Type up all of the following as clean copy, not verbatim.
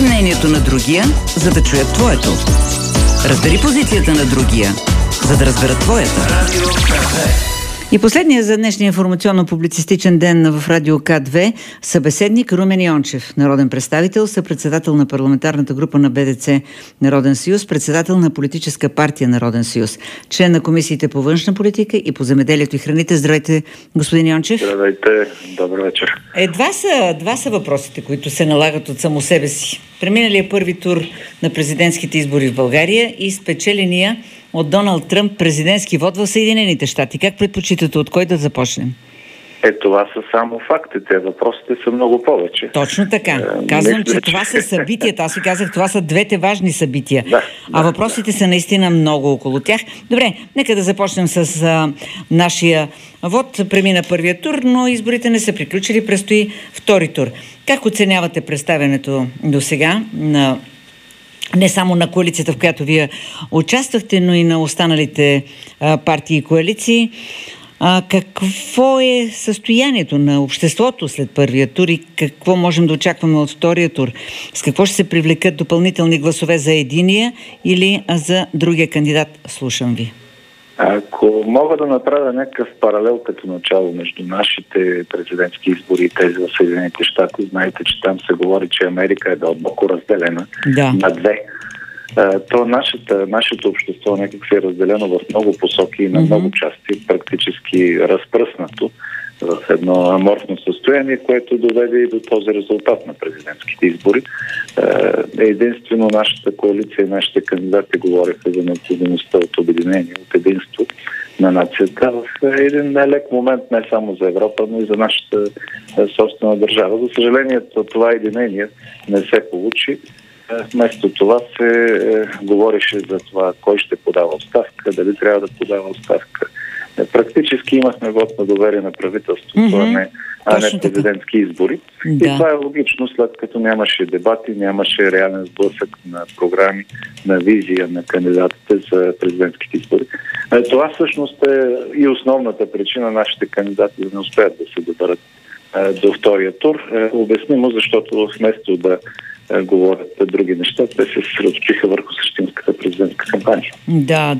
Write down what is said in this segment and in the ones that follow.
мнението на другия, за да чуят твоето. Разбери позицията на другия, за да разберат твоята. И последния за днешния информационно-публицистичен ден в Радио К2 събеседник Румен Йончев, народен представител, съпредседател на парламентарната група на БДЦ Народен съюз, председател на политическа партия Народен съюз, член на комисиите по външна политика и по земеделието и храните. Здравейте, господин Йончев. Здравейте, добър вечер. Два са въпросите, които се налагат от само себе си. Преминалия първи тур на президентските избори в България и спечеления от Доналд Тръмп президентски вод в Съединените щати. Как предпочитате, от кой да започнем? Това са само фактите. Въпросите са много повече. Точно така. Казвам, че това са събитията. Аз ви казах, това са двете важни събития. А въпросите са наистина много около тях. Добре, нека да започнем с нашия вод. Премина първия тур, но изборите не са приключили. Предстои втори тур. Как оценявате представянето до сега на не само на коалицията, в която вие участвахте, но и на останалите партии и коалиции? Какво е състоянието на обществото след първия тур и какво можем да очакваме от втория тур? С какво ще се привлекат допълнителни гласове за единия или за другия кандидат? Слушам ви. Ако мога да направя някакъв паралел като начало между нашите президентски избори и тези в Съединените щати, знаете, че там се говори, че Америка е дълбоко разделена на две. То нашето общество някак се е разделено в много посоки и на много части, практически разпръснато в едно аморфно състояние, което доведе и до този резултат на президентските избори. Единствено нашата коалиция и нашите кандидати говориха за необходимостта от обединение, от единство на нацията в един нелек момент не само за Европа, но и за нашата собствена държава. За съжаление, това единение не се получи. Вместо това се говореше за това кой ще подава оставка, дали трябва да подава оставка. Практически имахме вот на доверие на правителството, а не президентски избори. И това е логично, след като нямаше дебати, нямаше реален сблъсък на програми, на визия на кандидатите за президентските избори. Това всъщност е и основната причина нашите кандидати да не успеят да се доберат до втория тур. Обяснимо, защото вместо да говорят други неща, те се съсредоточиха върху същинската президентска кампания. Да.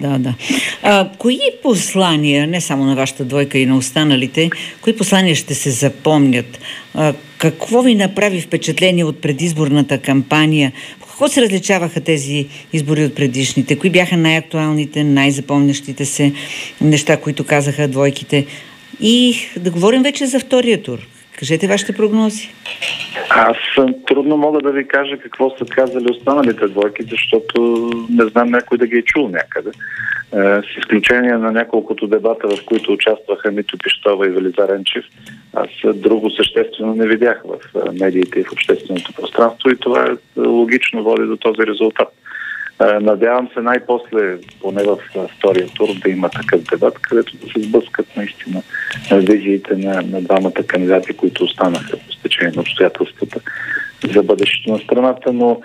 Кои послания, не само на вашата двойка и на останалите, кои послания ще се запомнят? Какво ви направи впечатление от предизборната кампания? Какво се различаваха тези избори от предишните? Кои бяха най-актуалните, най-запомнящите се неща, които казаха двойките? И да говорим вече за втория тур. Кажете вашите прогнози. Аз трудно мога да ви кажа какво са казали останалите двойки, защото не знам някой да ги е чул някъде. С изключение на няколкото дебата, в които участваха Митьо Пищова и Велизар Енчев, аз друго съществено не видях в медиите и в общественото пространство и това логично води до този резултат. Надявам се най-после, поне в втория тур, да има такъв дебат, където да се сблъскат наистина визиите на двамата кандидати, които останаха по стечение на обстоятелствата за бъдещето на страната, но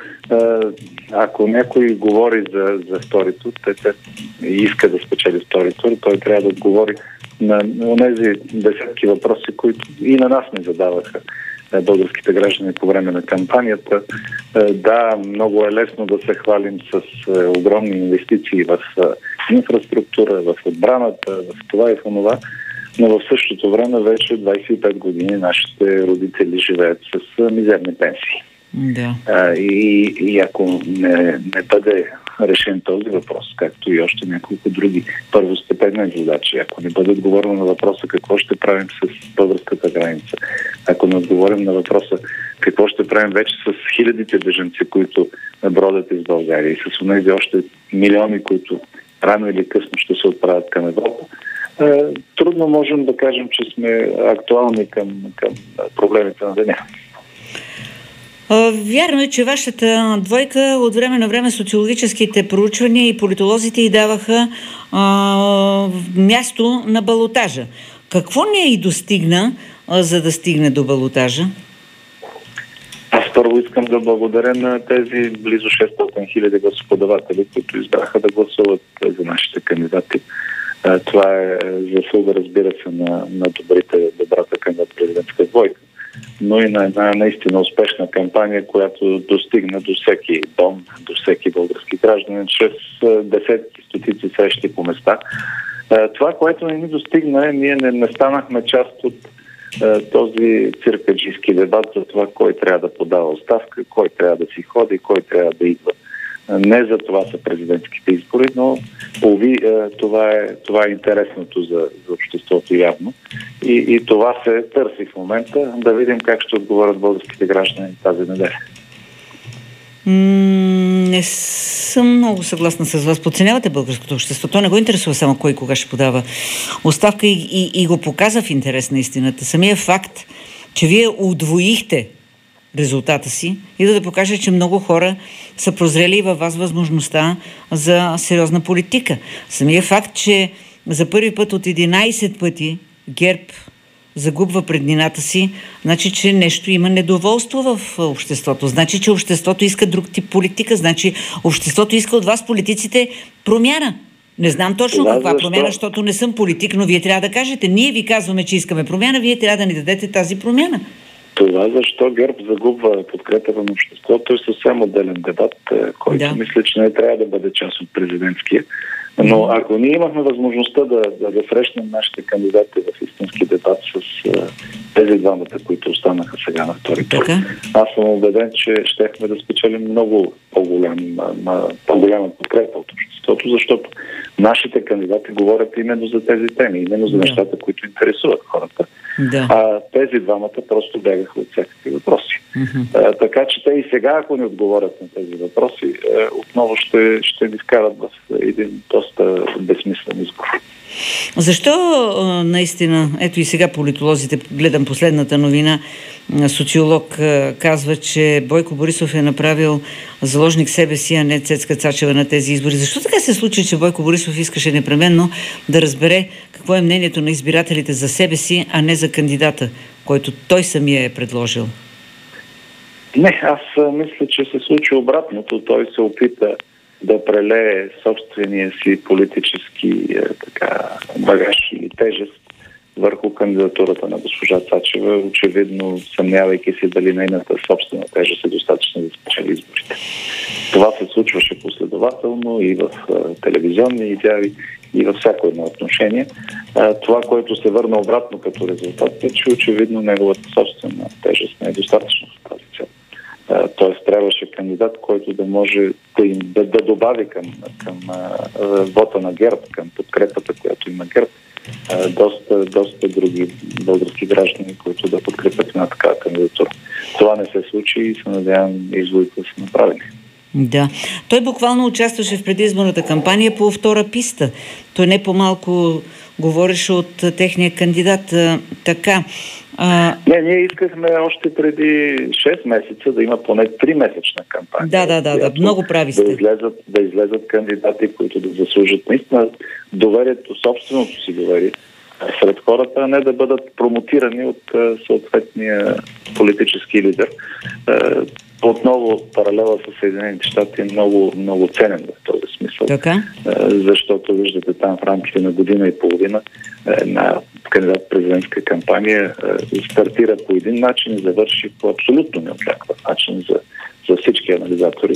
ако някой говори за втори тур, те иска да спечели втори тур, той трябва да отговори на тези десетки въпроси, които и на нас не задаваха българските граждани по време на кампанията. Да, много е лесно да се хвалим с огромни инвестиции в инфраструктура, в отбраната, в това и в онова, но в същото време вече 25 години нашите родители живеят с мизерни пенсии. И ако не бъде решен този въпрос, както и още няколко други първостепенни задачи, ако не бъде отговорено на въпроса какво ще правим с българската граница, ако не отговорим на въпроса какво ще правим вече с хилядите бежанци, които бродят из България и с онези още милиони, които рано или късно ще се отправят към Европа, трудно можем да кажем, че сме актуални към проблемите на деня. Вярно е, че вашата двойка от време на време социологическите проучвания и политолозите й даваха място на балотажа. Какво не й достигна, за да стигне до балотажа? Аз първо искам да благодаря на тези близо 600 хиляди гласоподаватели, които избраха да гласуват за нашите кандидати. Това е заслуга, разбира се, на добрата кандидат президентска двойка. но и на една наистина успешна кампания, която достигна до всеки дом, до всеки български гражданин, чрез десетки, стотици срещи по места. Това, което не ни достигна, ние не станахме част от този циркаджийски дебат за това кой трябва да подава оставка, кой трябва да си ходи, кой трябва да идва. Не за това са президентските избори, но това е интересното за обществото явно. И това се търси в момента. Да видим как ще отговорят българските граждани тази неделя. Не съм много съгласна с вас. Подценявате българското общество. То не го интересува само кой кога ще подава оставка и го показа в интерес на истината. Самия факт, че вие удвоихте резултата си и да покаже, че много хора са прозрели и във вас възможността за сериозна политика. Самия факт, че за първи път от 11 пъти ГЕРБ загубва преднината си, значи, че нещо има недоволство в обществото. Значи, че обществото иска друг тип политика. Значи, обществото иска от вас, политиците, промяна. Не знам точно каква промяна, защото не съм политик, но вие трябва да кажете. Ние ви казваме, че искаме промяна, вие трябва да ни дадете тази промяна. Това защо ГЕРБ загубва подкрепата на обществото е съвсем отделен дебат, който мисля, че не трябва да бъде част от президентския. Но ако ние имахме възможността да срещнем нашите кандидати в истински дебат с тези двамата, които останаха сега на втори тур, аз съм убеден, че щехме да спечелим много по-голяма подкрепа от обществото, защото нашите кандидати говорят именно за тези теми, именно за нещата, които интересуват хората. А тези двамата просто бягаха от всякакви въпроси. Така че те и сега, ако не отговорят на тези въпроси, отново ще ни вкарат в един доста безсмислен избор. Защо наистина, ето и сега политолозите, гледам последната новина, социолог казва, че Бойко Борисов е направил заложник себе си, а не Цецка Цачева на тези избори. Защо така се случи, че Бойко Борисов искаше непременно да разбере какво е мнението на избирателите за себе си, а не за кандидата, който той самия е предложил? Не, аз мисля, че се случи обратното. Той се опита да прелее собствения си политически багаж или тежест върху кандидатурата на госпожа Цачева, очевидно съмнявайки се дали нейната собствена тежест е достатъчно да спечели изборите. Това се случваше последователно и в телевизионни изяви, и във всяко едно отношение. Това, което се върна обратно като резултат, е, че очевидно неговата собствена тежест не е достатъчно в тази цел. Тоест трябваше кандидат, който да може да добави към вота на ГЕРБ, към подкрепата, която има ГЕРБ, доста други български граждани, които да подкрепят на такава кандидатура. Това не се случи и се надявам изводите са направени. Да. Той буквално участваше в предизборната кампания по втора писта. Той не по-малко говореше от техния кандидат. Така. Не, ние искахме още преди 6 месеца да има поне 3-месечна кампания. Да, много прави сте. Да излезат кандидати, които да заслужат наистина доверието, собственото си доверие сред хората, а не да бъдат промотирани от съответния политически лидер. Отново паралела с Съединените щати е много, много ценен в този смисъл. Така? Защото виждате там в рамките на година и половина една кандидат-президентска кампания стартира по един начин и завърши по абсолютно неочакван начин за всички анализатори.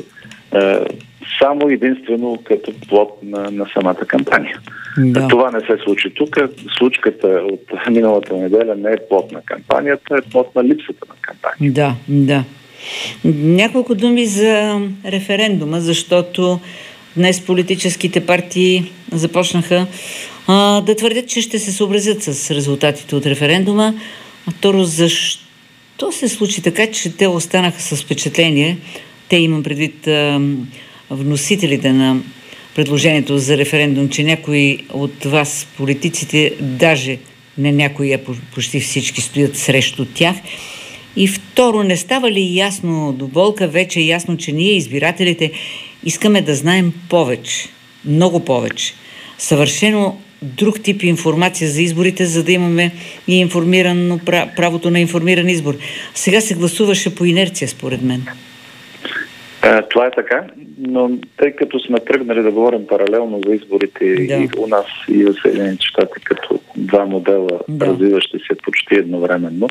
Само единствено като плод на самата кампания. Да. Това не се случи тук. Случката от миналата неделя не е плод на кампанията, е плод на липсата на кампания. Да. Няколко думи за референдума, защото днес политическите партии започнаха да твърдят, че ще се съобразят с резултатите от референдума. Второ, защо се случи така, че те останаха с впечатление? Те, имам предвид вносителите на предложението за референдум, че някои от вас, политиците, даже не някои, а почти всички стоят срещу тях. И второ, не става ли ясно, до болка вече е ясно, че ние, избирателите, искаме да знаем повече, много повече, съвършено друг тип информация за изборите, за да имаме и правото на информиран избор. Сега се гласуваше по инерция, според мен. Това е така, но тъй като сме тръгнали да говорим паралелно за изборите и у нас, и в Съединените щати, като два модела, развиващи се почти едновременно.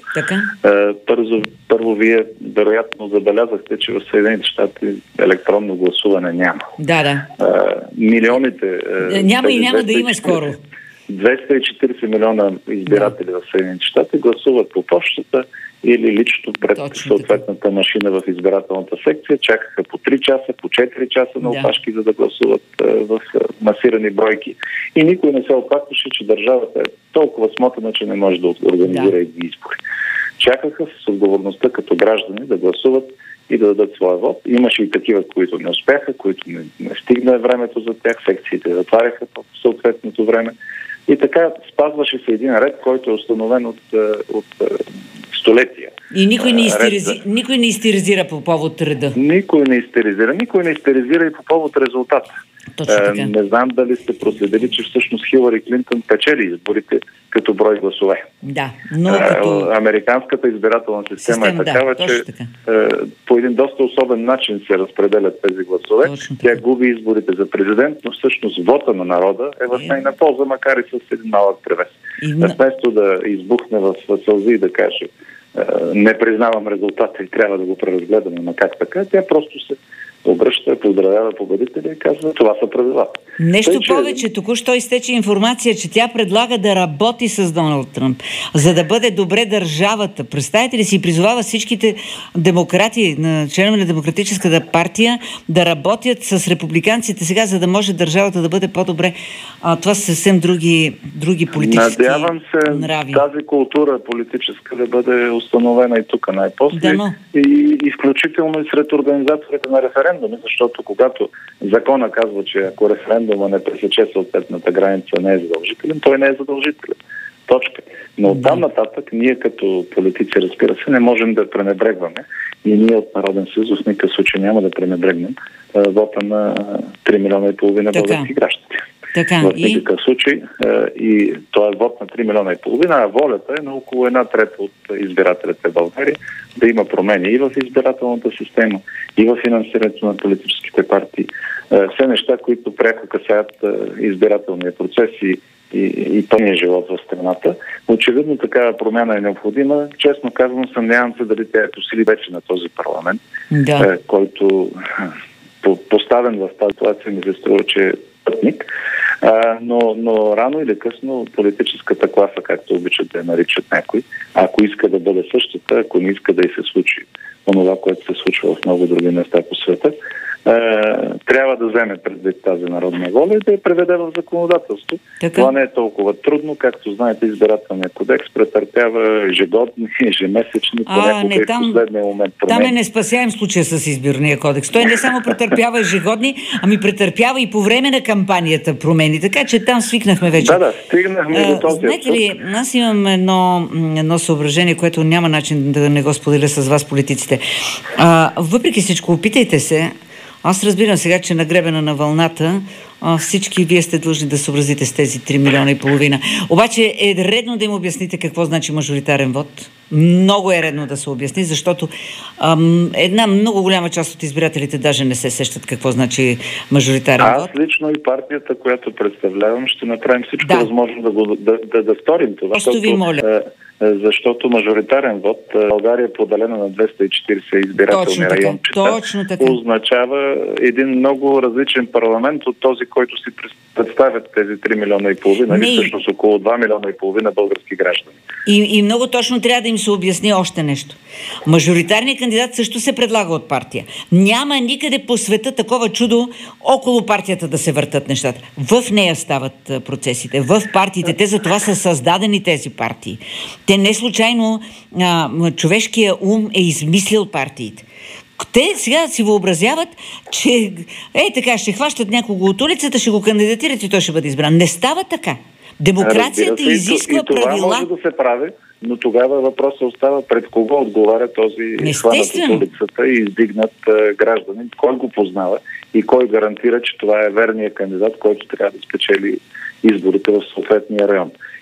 Първо, вие вероятно забелязахте, че в Съединените щати електронно гласуване няма. Милионите... Няма и няма да има скоро. 240 милиона избиратели в Съединените щати гласуват по почтата или лично пред съответната машина в избирателната секция. Чакаха по 3 часа, по 4 часа на опашки, за да гласуват в масирани бройки. И никой не се опакваше, че държавата е толкова смотана, че не може да организира избори. Чакаха с отговорността като граждани да гласуват и да дадат своя вод. Имаше и такива, които не успяха, които не стигна времето за тях, секциите затваряха в съответното време. И така спазваше се един ред, който е установен от столетия. И никой не истеризира по повод реда. Никой не истеризира и по повод резултата. Не знам дали сте проследили, че всъщност Хилари Клинтън печели изборите като брой гласове. Американската избирателна система е такава, че по един доста особен начин се разпределят тези гласове. Тя губи изборите за президент, но всъщност вота на народа е в нейна полза, макар и с един малък превес. Вместо да избухне в сълзи и да каже не признавам резултата и трябва да го преразгледаме, но как така, тя просто се обръща, поздравява победителя и казва, това са правилата. Нещо повече, току-що изтече информация, че тя предлага да работи с Доналд Тръмп, за да бъде добре държавата. Представете ли си, призовава всичките демократи, членове на Демократическата партия, да работят с републиканците сега, за да може държавата да бъде по-добре. Това са съвсем други политически надявам се нрави. Тази култура политическа да бъде установена и тук най-после. И включително и сред организаторите на референдуми, защото когато закона казва, че ако референдума не пресече съответната граница, не е задължителен, той не е задължителен. Точка. Но оттам нататък ние като политици, разбира се, не можем да пренебрегваме и ние от Народен съюз в никакъв случай няма да пренебрегнем вота на 3,5 милиона български граждани. В никакъв случай. И това е вод на 3,5 милиона, а волята е на около 1/3 от избирателите в България да има промени и в избирателната система, и в финансирането на политическите партии. Все неща, които пряко касаят избирателния процес и пълния живот в страната. Очевидно такава промяна е необходима. Честно казвам, съмнявам се дали тя е по сили вече на този парламент, който поставен в тази ситуация ми се струва, че е пътник. Но рано или късно политическата класа, както обичат да я наричат някой, ако иска да бъде същата, ако не иска да й се случи онова, което се случва в много други места по света, трябва да вземе предвид тази народна воля и да я преведе в законодателство. Това не е толкова трудно, както знаете, избирателният кодекс претърпява ежегодни, ежемесечни, понякога и в последния момент промени. Там е неспасяем случая с изборния кодекс. Той не само претърпява ежегодни, ами претърпява и по време на кампанията промени. Така че там свикнахме вече. Стигнахме до този. Знаете ли, аз имам едно съображение, което няма начин да не го споделя с вас, политиците. Въпреки всичко, опитайте се. Аз разбирам сега, че на гребена на вълната всички вие сте длъжни да съобразите с тези 3,5 милиона. Обаче е редно да им обясните какво значи мажоритарен вод. Много е редно да се обясни, защото една много голяма част от избирателите даже не се сещат какво значи мажоритарен вод. Аз лично и партията, която представлявам, ще направим всичко възможно да сторим това. Просто ви моля. Защото мажоритарен вод, България е поделена на 240 избирателни райончета, означава един много различен парламент от този, който си представят тези 3,5 милиона, или всъщност около 2,5 милиона български граждани. И много точно трябва да им се обясни още нещо. Мажоритарният кандидат също се предлага от партия. Няма никъде по света такова чудо около партията да се въртат нещата. В нея стават процесите, в партиите. Те за това са създадени тези партии. Те не случайно човешкия ум е измислил партиите. Те сега си въобразяват, че така ще хващат някого от улицата, ще го кандидатират и той ще бъде избран. Не става така. Демокрацията изисква правила. Това може да се прави, но тогава въпросът остава пред кого отговаря този хванат от улицата и издигнат гражданин, кой го познава и кой гарантира, че това е верният кандидат, който трябва да спечели изборите в съответния район.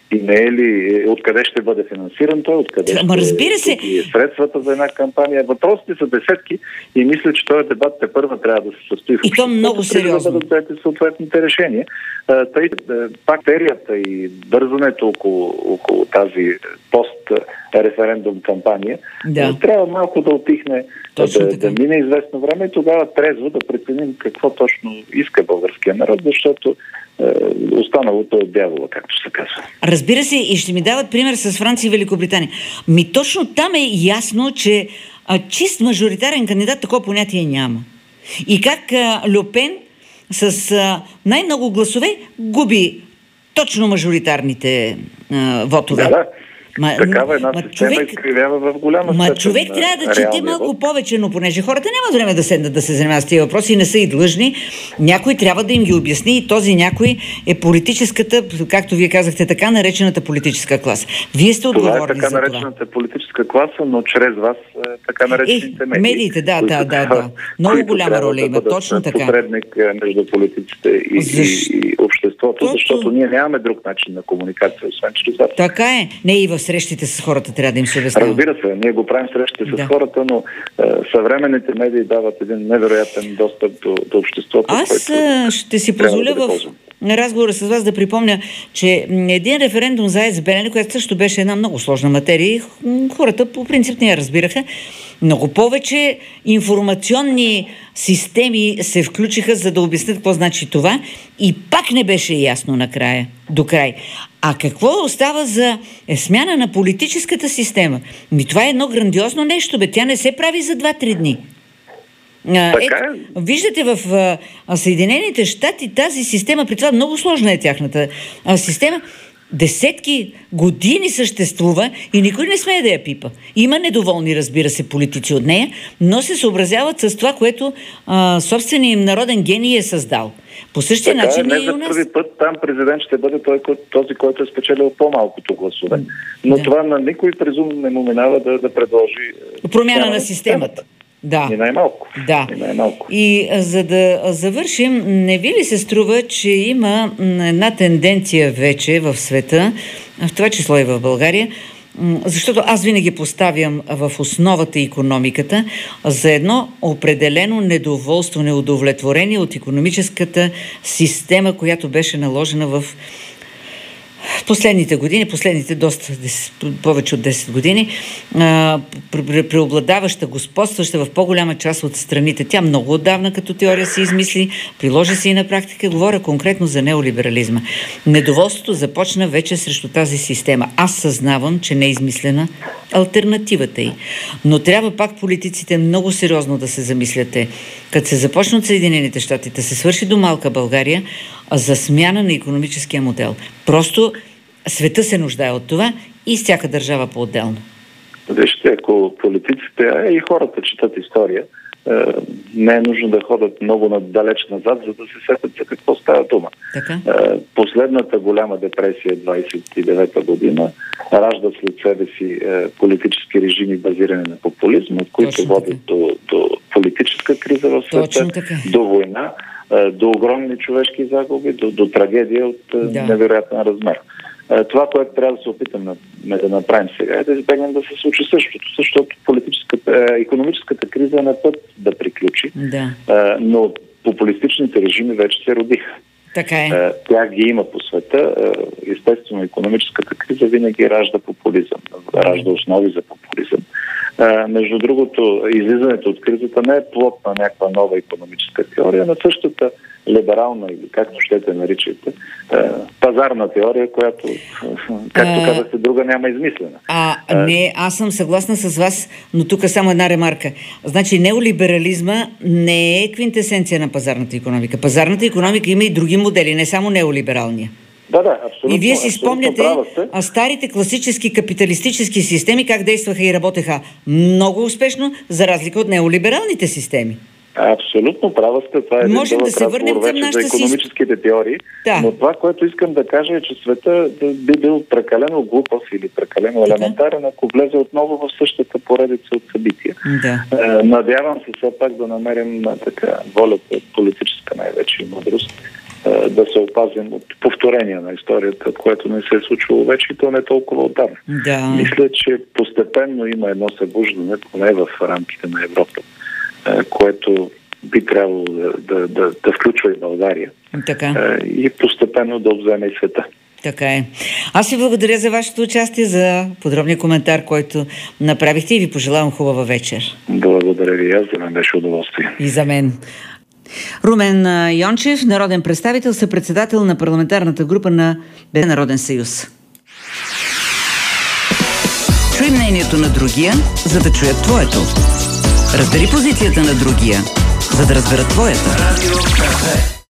и не е ли, откъде ще бъде финансиран той, откъде разбира се. Средствата за една кампания. Въпросите са десетки и мисля, че този дебат тепърва трябва да се състои в обществото. И то много сериозно. Да бъдат съответните решения. Пак серията и бързането около тази пост-референдум кампания трябва малко да отихне, да мине известно време и тогава трезво да преценим какво точно иска българския народ, защото останалото е дявола, както се казва. Разбира се, и ще ми дават пример с Франция и Великобритания. Точно там е ясно, че чист мажоритарен кандидат такова понятие няма. И как Льо Пен с най-много гласове губи точно мажоритарните вотове. Да. Такава една система изкривява в голяма степен. Човек трябва да чете малко повече, но понеже хората няма време да седнат да се занимават с тези въпроси и не са и длъжни, някой трябва да им ги обясни и този някой е политическата, както вие казахте, така наречената политическа класа. Вие сте отговорни за това. Това е така наречената политическа класа, но чрез вас така наречените медии. Медиите, да. Много голяма роля има, точно така. Посредник между политиците и обществото, защото ние нямаме друг начин на комуникация, освен чрез вас. Така е. Не и в срещите с хората трябва да им се обяснява. Разбира се, ние го правим срещите с хората, но съвременните медии дават един невероятен достъп до обществото. Аз ще си позволя в разговора с вас да припомня, че един референдум за АЕЦ Белене, която също беше една много сложна материя и хората по принцип не я разбираха, много повече информационни системи се включиха, за да обяснят какво значи това и пак не беше ясно до край. А какво остава за смяна на политическата система? Това е едно грандиозно нещо, тя не се прави за 2-3 дни. Виждате, в Съединените щати тази система, при това много сложна е тяхната система, десетки години съществува и никой не смее да я пипа. Има недоволни, разбира се, политици от нея, но се съобразяват с това, което собственият им народен гений е създал. По същия начин не за първи път там президент ще бъде този, който е спечелил по-малкото гласове. Но това на никой презум не му минава да предложи промяна на системата. Да. И най-малко. Да. И за да завършим, не ви ли се струва, че има една тенденция вече в света, в това число и в България, защото аз винаги поставям в основата икономиката за едно определено недоволство, неудовлетворение от икономическата система, която беше наложена в последните години, повече от 10 години, преобладаваща, господстваща в по-голяма част от страните. Тя много отдавна като теория се измисли, приложи се и на практика. Говоря конкретно за неолиберализма. Недоволството започна вече срещу тази система. Аз съзнавам, че не е измислена алтернативата й. Но трябва пак политиците много сериозно да се замисляте. Като се започне от Съединените щати, да се свърши до малка България за смяна на икономическия модел. Просто света се нуждае от това и всяка държава по-отделно. Вижте, ако политиците, и хората четат история, не е нужно да ходят много надалеч назад, за да се сетят за какво става дума. Последната голяма депресия 29-та година ражда след себе си политически режими, базирани на популизм, от които водят до политическа криза в света, до война, до огромни човешки загуби, до трагедия от невероятен размер. Това, което трябва да се опитаме да направим сега, е да избегнем да се случи същото, защото икономическата криза е на път да приключи, но популистичните режими вече се родиха. Така е. Тя ги има по света. Естествено, икономическата криза винаги ражда популизъм, ражда основи за популизъм. Между другото, излизането от кризата не е плод на някаква нова икономическа теория, на същата либерална, или както ще те наричате, пазарна теория, която, както казахте, друга няма измислена. Не, аз съм съгласна с вас, но тук само една ремарка. Значи неолиберализма не е квинтесенция на пазарната икономика. Пазарната икономика има и други модели, не само неолибералния. Да, абсолютно. И вие си спомняте старите класически капиталистически системи, как действаха и работеха много успешно, за разлика от неолибералните системи. Абсолютно права сте. Това е можем да се върнем към нашата за икономическите теории. Но това, което искам да кажа е, че света би бил прекалено глупав или прекалено елементарен, ако влезе отново в същата поредица от събития. Надявам се все пак да намерим волята, политическа най-вече и мъдрост, да се опазим от повторение на историята, което не се е случило вече и то не толкова отдавна. Да. Мисля, че постепенно има едно събуждане, поне в рамките на Европа, което би трябвало да включва и България. Така. И постепенно да обземе и света. Така е. Аз ви благодаря за вашето участие, за подробния коментар, който направихте и ви пожелавам хубава вечер. Благодаря ви, аз, за мен беше удоволствие. И за мен. Румен Йончев, народен представител, съпредседател на парламентарната група на Народен съюз. Чуй мнението на другия, за да чуят твоето. Разбери позицията на другия, за да разберат твоята.